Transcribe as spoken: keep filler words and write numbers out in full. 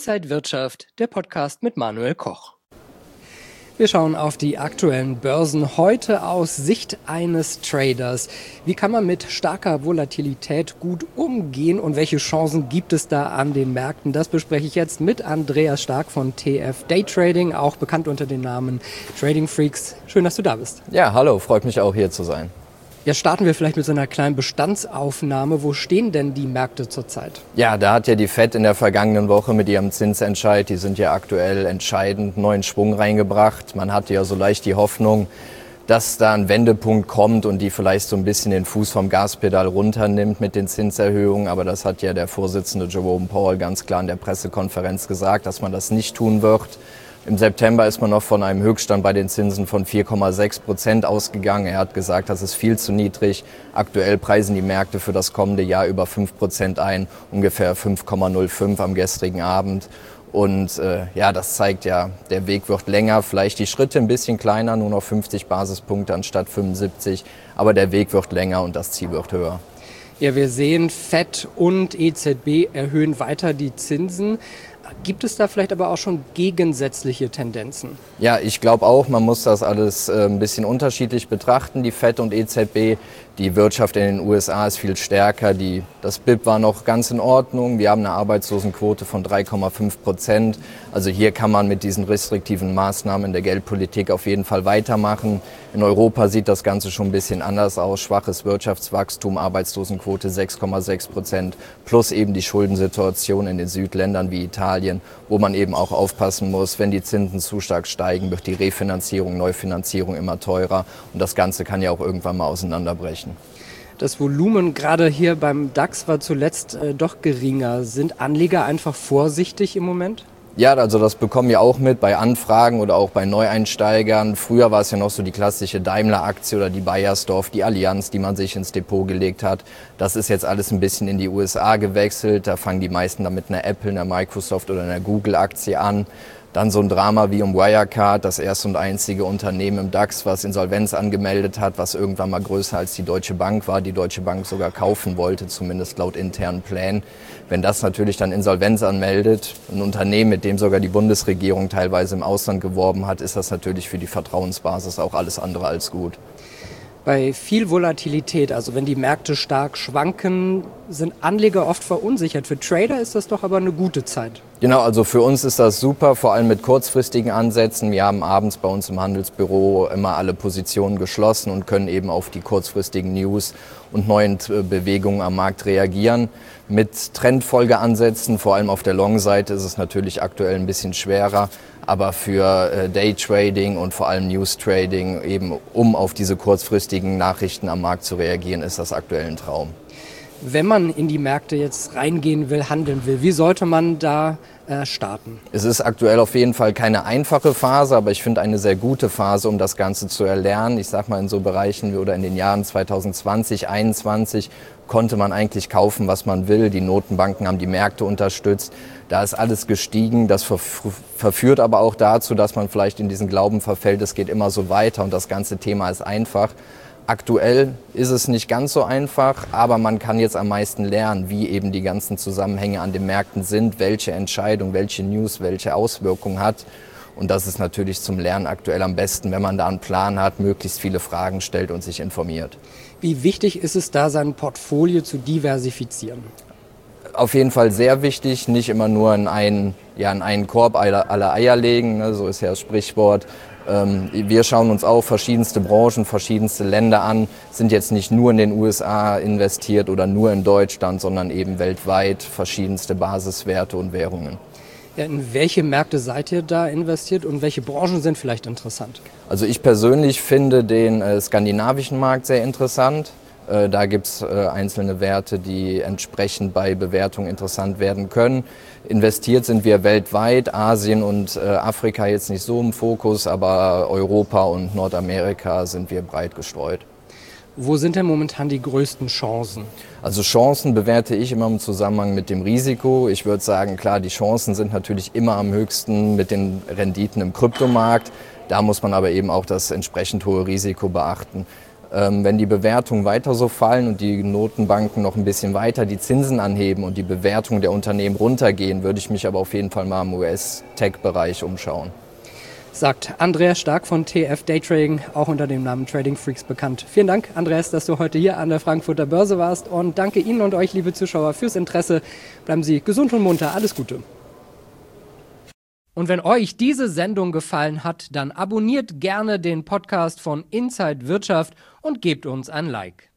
Inside Wirtschaft, der Podcast mit Manuel Koch. Wir schauen auf die aktuellen Börsen heute aus Sicht eines Traders. Wie kann man mit starker Volatilität gut umgehen und welche Chancen gibt es da an den Märkten? Das bespreche ich jetzt mit Andreas Stark von T F Daytrading, auch bekannt unter dem Namen Trading Freaks. Schön, dass du da bist. Ja, hallo, freut mich auch hier zu sein. Ja, starten wir vielleicht mit so einer kleinen Bestandsaufnahme. Wo stehen denn die Märkte zurzeit? Ja, da hat ja die Fed in der vergangenen Woche mit ihrem Zinsentscheid, die sind ja aktuell entscheidend, neuen Schwung reingebracht. Man hatte ja so leicht die Hoffnung, dass da ein Wendepunkt kommt und die vielleicht so ein bisschen den Fuß vom Gaspedal runternimmt mit den Zinserhöhungen. Aber das hat ja der Vorsitzende Jerome Powell ganz klar in der Pressekonferenz gesagt, dass man das nicht tun wird. Im September ist man noch von einem Höchststand bei den Zinsen von vier Komma sechs Prozent ausgegangen. Er hat gesagt, das ist viel zu niedrig. Aktuell preisen die Märkte für das kommende Jahr über fünf Prozent ein, ungefähr fünf Komma null fünf am gestrigen Abend. Und äh, ja, das zeigt ja, der Weg wird länger, vielleicht die Schritte ein bisschen kleiner, nur noch fünfzig Basispunkte anstatt fünfundsiebzig. Aber der Weg wird länger und das Ziel wird höher. Ja, wir sehen, Fed und E Z B erhöhen weiter die Zinsen. Gibt es da vielleicht aber auch schon gegensätzliche Tendenzen? Ja, ich glaube auch, man muss das alles äh, ein bisschen unterschiedlich betrachten, die Fed und E Z B. Die Wirtschaft in den U S A ist viel stärker, die, das B I P war noch ganz in Ordnung. Wir haben eine Arbeitslosenquote von drei Komma fünf Prozent. Also hier kann man mit diesen restriktiven Maßnahmen der Geldpolitik auf jeden Fall weitermachen. In Europa sieht das Ganze schon ein bisschen anders aus. Schwaches Wirtschaftswachstum, Arbeitslosenquote sechs Komma sechs Prozent plus eben die Schuldensituation in den Südländern wie Italien, wo man eben auch aufpassen muss, wenn die Zinsen zu stark steigen, wird die Refinanzierung, Neufinanzierung immer teurer und das Ganze kann ja auch irgendwann mal auseinanderbrechen. Das Volumen gerade hier beim DAX war zuletzt äh, doch geringer. Sind Anleger einfach vorsichtig im Moment? Ja, also das bekommen wir auch mit bei Anfragen oder auch bei Neueinsteigern. Früher war es ja noch so die klassische Daimler-Aktie oder die Bayersdorf, die Allianz, die man sich ins Depot gelegt hat. Das ist jetzt alles ein bisschen in die U S A gewechselt. Da fangen die meisten dann mit einer Apple, einer Microsoft oder einer Google-Aktie an. Dann so ein Drama wie um Wirecard, das erste und einzige Unternehmen im DAX, was Insolvenz angemeldet hat, was irgendwann mal größer als die Deutsche Bank war, die Deutsche Bank sogar kaufen wollte, zumindest laut internen Plänen. Wenn das natürlich dann Insolvenz anmeldet, ein Unternehmen, mit dem sogar die Bundesregierung teilweise im Ausland geworben hat, ist das natürlich für die Vertrauensbasis auch alles andere als gut. Bei viel Volatilität, also wenn die Märkte stark schwanken, sind Anleger oft verunsichert. Für Trader ist das doch aber eine gute Zeit. Genau, also für uns ist das super, vor allem mit kurzfristigen Ansätzen. Wir haben abends bei uns im Handelsbüro immer alle Positionen geschlossen und können eben auf die kurzfristigen News und neuen Bewegungen am Markt reagieren. Mit Trendfolgeansätzen, vor allem auf der Long-Seite, ist es natürlich aktuell ein bisschen schwerer. Aber für äh, Daytrading und vor allem News-Trading, eben um auf diese kurzfristigen Nachrichten am Markt zu reagieren, ist das aktuell ein Traum. Wenn man in die Märkte jetzt reingehen will, handeln will, wie sollte man da äh, starten? Es ist aktuell auf jeden Fall keine einfache Phase, aber ich finde eine sehr gute Phase, um das Ganze zu erlernen. Ich sag mal, in so Bereichen oder in den Jahren zwanzig zwanzig, zwanzig einundzwanzig konnte man eigentlich kaufen, was man will. Die Notenbanken haben die Märkte unterstützt. Da ist alles gestiegen. Das verführt aber auch dazu, dass man vielleicht in diesen Glauben verfällt, es geht immer so weiter und das ganze Thema ist einfach. Aktuell ist es nicht ganz so einfach, aber man kann jetzt am meisten lernen, wie eben die ganzen Zusammenhänge an den Märkten sind, welche Entscheidung, welche News, welche Auswirkungen hat. Und das ist natürlich zum Lernen aktuell am besten, wenn man da einen Plan hat, möglichst viele Fragen stellt und sich informiert. Wie wichtig ist es da, sein Portfolio zu diversifizieren? Auf jeden Fall sehr wichtig, nicht immer nur in einen, ja, in einen Korb alle, alle Eier legen, ne, so ist ja das Sprichwort. Ähm, wir schauen uns auch verschiedenste Branchen, verschiedenste Länder an, sind jetzt nicht nur in den U S A investiert oder nur in Deutschland, sondern eben weltweit verschiedenste Basiswerte und Währungen. Ja, in welche Märkte seid ihr da investiert und welche Branchen sind vielleicht interessant? Also ich persönlich finde den äh, skandinavischen Markt sehr interessant. Äh, da gibt es äh, einzelne Werte, die entsprechend bei Bewertung interessant werden können. Investiert sind wir weltweit, Asien und äh, Afrika jetzt nicht so im Fokus, aber Europa und Nordamerika sind wir breit gestreut. Wo sind denn momentan die größten Chancen? Also Chancen bewerte ich immer im Zusammenhang mit dem Risiko. Ich würde sagen, klar, die Chancen sind natürlich immer am höchsten mit den Renditen im Kryptomarkt. Da muss man aber eben auch das entsprechend hohe Risiko beachten. Ähm, wenn die Bewertungen weiter so fallen und die Notenbanken noch ein bisschen weiter die Zinsen anheben und die Bewertungen der Unternehmen runtergehen, würde ich mich aber auf jeden Fall mal im U S-Tech-Bereich umschauen. Sagt Andreas Stark von T F Daytrading, auch unter dem Namen Trading Freaks bekannt. Vielen Dank, Andreas, dass du heute hier an der Frankfurter Börse warst und danke Ihnen und euch, liebe Zuschauer, fürs Interesse. Bleiben Sie gesund und munter. Alles Gute. Und wenn euch diese Sendung gefallen hat, dann abonniert gerne den Podcast von Inside Wirtschaft und gebt uns ein Like.